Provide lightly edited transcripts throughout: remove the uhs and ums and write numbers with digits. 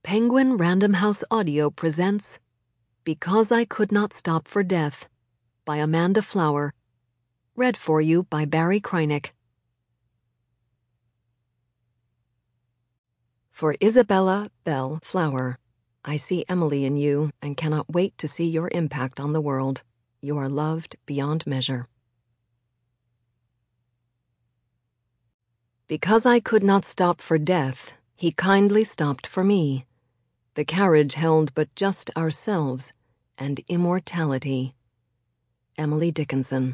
Penguin Random House Audio presents Because I Could Not Stop for Death by Amanda Flower. Read for you by Barry Kreinick. For Isabella Bell Flower, I see Emily in you and cannot wait to see your impact on the world. You are loved beyond measure. Because I could not stop for death, he kindly stopped for me. The carriage held but just ourselves and immortality. Emily Dickinson.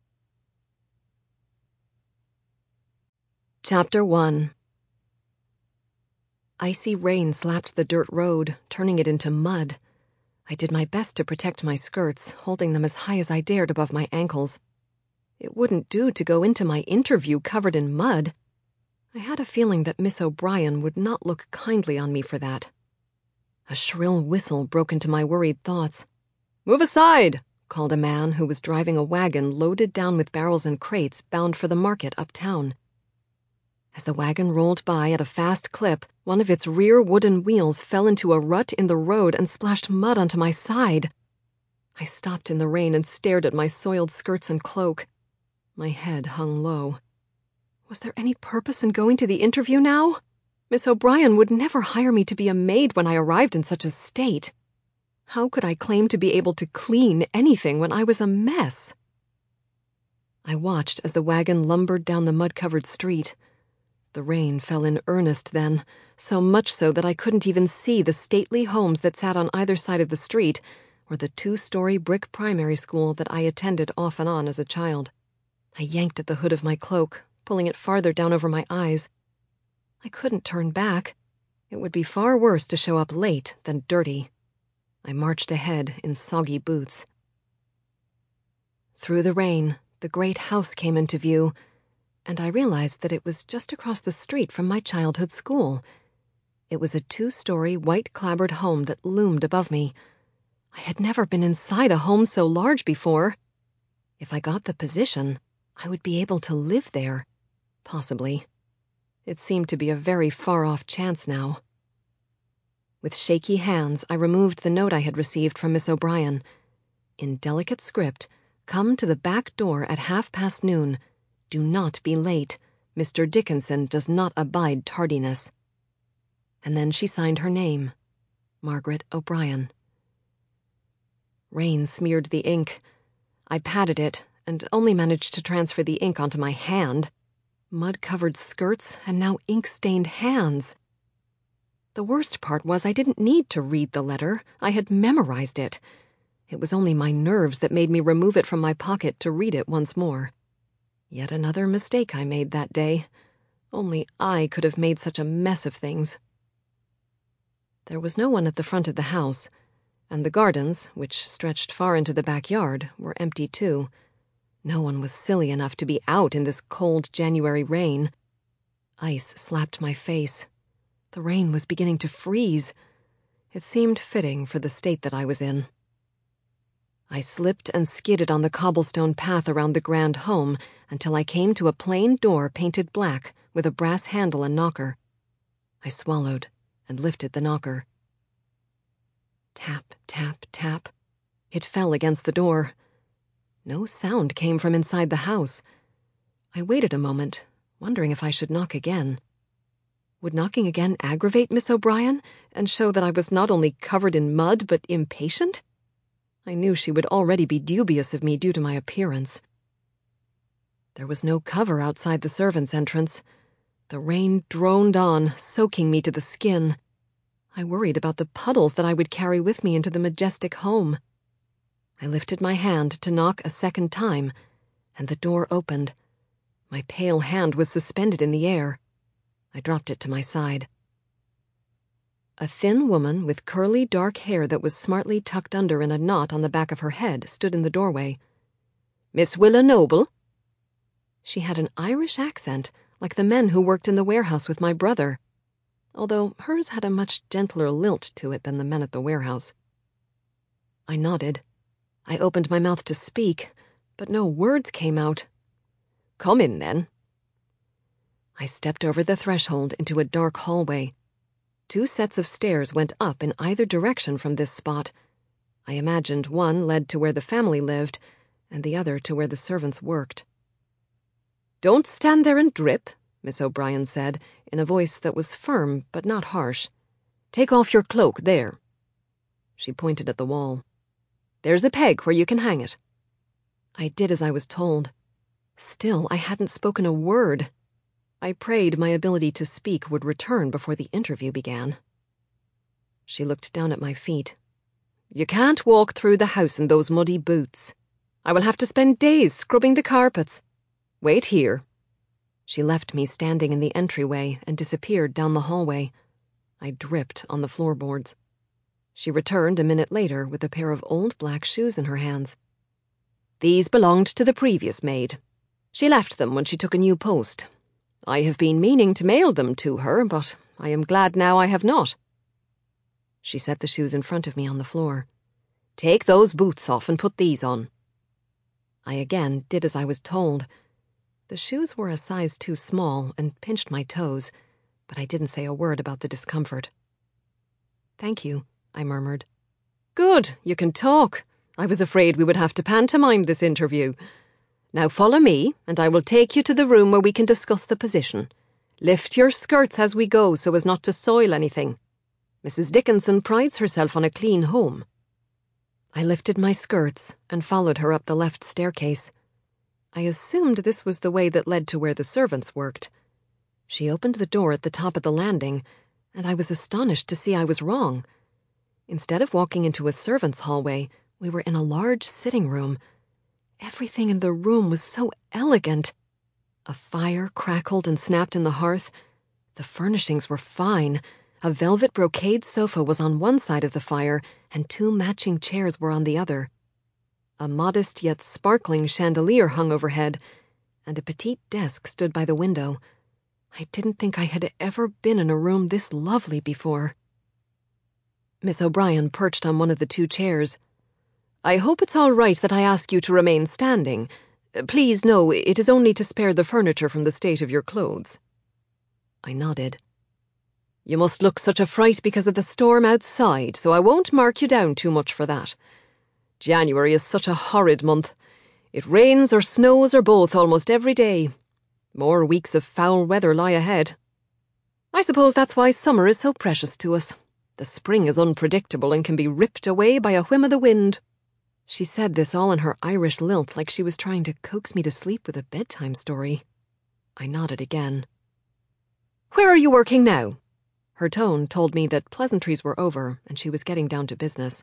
Chapter 1. Icy rain slapped the dirt road, turning it into mud. I did my best to protect my skirts, holding them as high as I dared above my ankles. It wouldn't do to go into my interview covered in mud. I had a feeling that Miss O'Brien would not look kindly on me for that. A shrill whistle broke into my worried thoughts. "Move aside!" called a man who was driving a wagon loaded down with barrels and crates bound for the market uptown. As the wagon rolled by at a fast clip, one of its rear wooden wheels fell into a rut in the road and splashed mud onto my side. I stopped in the rain and stared at my soiled skirts and cloak. My head hung low. Was there any purpose in going to the interview now? Miss O'Brien would never hire me to be a maid when I arrived in such a state. How could I claim to be able to clean anything when I was a mess? I watched as the wagon lumbered down the mud-covered street. The rain fell in earnest then, so much so that I couldn't even see the stately homes that sat on either side of the street or the 2-story brick primary school that I attended off and on as a child. I yanked at the hood of my cloak, pulling it farther down over my eyes. I couldn't turn back. It would be far worse to show up late than dirty. I marched ahead in soggy boots. Through the rain, the great house came into view, and I realized that it was just across the street from my childhood school. It was a 2-story, white-clapboard home that loomed above me. I had never been inside a home so large before. If I got the position, I would be able to live there. Possibly. It seemed to be a very far-off chance now. With shaky hands, I removed the note I had received from Miss O'Brien. In delicate script, "Come to the back door at noon. Do not be late. Mr. Dickinson does not abide tardiness." And then she signed her name, Margaret O'Brien. Rain smeared the ink. I patted it and only managed to transfer the ink onto my hand. Mud-covered skirts and now ink-stained hands. The worst part was I didn't need to read the letter. I had memorized it. It was only my nerves that made me remove it from my pocket to read it once more. Yet another mistake I made that day. Only I could have made such a mess of things. There was no one at the front of the house, and the gardens, which stretched far into the backyard, were empty too. No one was silly enough to be out in this cold January rain. Ice slapped my face. The rain was beginning to freeze. It seemed fitting for the state that I was in. I slipped and skidded on the cobblestone path around the grand home until I came to a plain door painted black with a brass handle and knocker. I swallowed and lifted the knocker. Tap, tap, tap. It fell against the door. No sound came from inside the house. I waited a moment, wondering if I should knock again. Would knocking again aggravate Miss O'Brien and show that I was not only covered in mud but impatient? I knew she would already be dubious of me due to my appearance. There was no cover outside the servants' entrance. The rain droned on, soaking me to the skin. I worried about the puddles that I would carry with me into the majestic home. I lifted my hand to knock a second time, and the door opened. My pale hand was suspended in the air. I dropped it to my side. A thin woman with curly dark hair that was smartly tucked under in a knot on the back of her head stood in the doorway. "Miss Willa Noble?" She had an Irish accent, like the men who worked in the warehouse with my brother, although hers had a much gentler lilt to it than the men at the warehouse. I nodded. I opened my mouth to speak, but no words came out. "Come in, then." I stepped over the threshold into a dark hallway. 2 sets of stairs went up in either direction from this spot. I imagined one led to where the family lived, and the other to where the servants worked. "Don't stand there and drip," Miss O'Brien said, in a voice that was firm but not harsh. "Take off your cloak there." She pointed at the wall. "There's a peg where you can hang it." I did as I was told. Still, I hadn't spoken a word. I prayed my ability to speak would return before the interview began. She looked down at my feet. "You can't walk through the house in those muddy boots. I will have to spend days scrubbing the carpets. Wait here." She left me standing in the entryway and disappeared down the hallway. I dripped on the floorboards. She returned a minute later with a pair of old black shoes in her hands. "These belonged to the previous maid. She left them when she took a new post. I have been meaning to mail them to her, but I am glad now I have not." She set the shoes in front of me on the floor. "Take those boots off and put these on." I again did as I was told. The shoes were a size too small and pinched my toes, but I didn't say a word about the discomfort. "Thank you," I murmured. "Good, you can talk. I was afraid we would have to pantomime this interview. Now follow me, and I will take you to the room where we can discuss the position. Lift your skirts as we go so as not to soil anything. Mrs. Dickinson prides herself on a clean home." I lifted my skirts and followed her up the left staircase. I assumed this was the way that led to where the servants worked. She opened the door at the top of the landing, and I was astonished to see I was wrong. Instead of walking into a servants' hallway, we were in a large sitting room. Everything in the room was so elegant. A fire crackled and snapped in the hearth. The furnishings were fine. A velvet brocade sofa was on one side of the fire, and 2 matching chairs were on the other. A modest yet sparkling chandelier hung overhead, and a petite desk stood by the window. I didn't think I had ever been in a room this lovely before. Miss O'Brien perched on one of the 2 chairs. "I hope it's all right that I ask you to remain standing. Please, no, it is only to spare the furniture from the state of your clothes." I nodded. "You must look such a fright because of the storm outside, so I won't mark you down too much for that. January is such a horrid month. It rains or snows or both almost every day. More weeks of foul weather lie ahead. I suppose that's why summer is so precious to us. The spring is unpredictable and can be ripped away by a whim of the wind." She said this all in her Irish lilt, like she was trying to coax me to sleep with a bedtime story. I nodded again. "Where are you working now?" Her tone told me that pleasantries were over and she was getting down to business.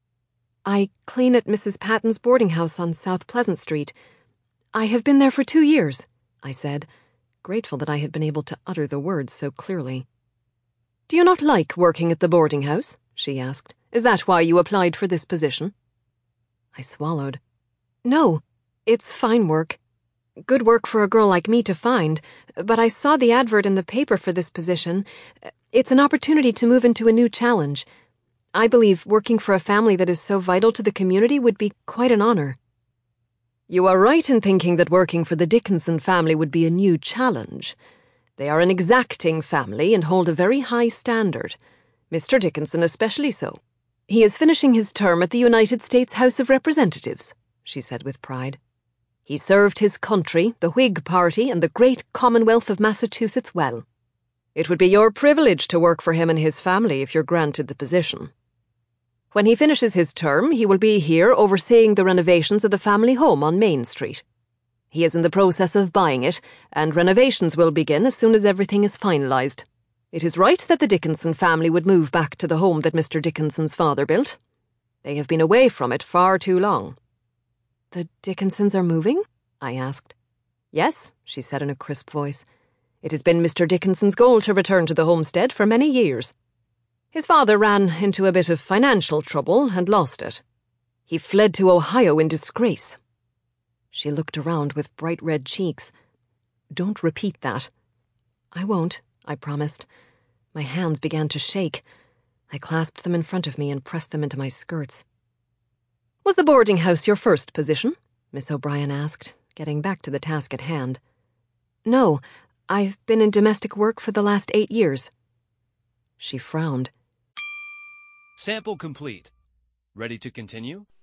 "I clean at Mrs. Patton's boarding house on South Pleasant Street. I have been there for 2 years, I said, grateful that I had been able to utter the words so clearly. "Do you not like working at the boarding house?" she asked. "Is that why you applied for this position?" I swallowed. "No, it's fine work. Good work for a girl like me to find, but I saw the advert in the paper for this position. It's an opportunity to move into a new challenge. I believe working for a family that is so vital to the community would be quite an honor." "You are right in thinking that working for the Dickinson family would be a new challenge. They are an exacting family and hold a very high standard. Mr. Dickinson especially so. He is finishing his term at the United States House of Representatives," she said with pride. "He served his country, the Whig Party, and the great Commonwealth of Massachusetts well. It would be your privilege to work for him and his family if you're granted the position. When he finishes his term, he will be here overseeing the renovations of the family home on Main Street. He is in the process of buying it, and renovations will begin as soon as everything is finalized. It is right that the Dickinson family would move back to the home that Mr. Dickinson's father built. They have been away from it far too long." "The Dickinsons are moving?" I asked. "Yes," she said in a crisp voice. "It has been Mr. Dickinson's goal to return to the homestead for many years. His father ran into a bit of financial trouble and lost it. He fled to Ohio in disgrace." She looked around with bright red cheeks. "Don't repeat that." "I won't," I promised. My hands began to shake. I clasped them in front of me and pressed them into my skirts. "Was the boarding house your first position?" Miss O'Brien asked, getting back to the task at hand. "No, I've been in domestic work for the last 8 years." She frowned. Sample complete. Ready to continue?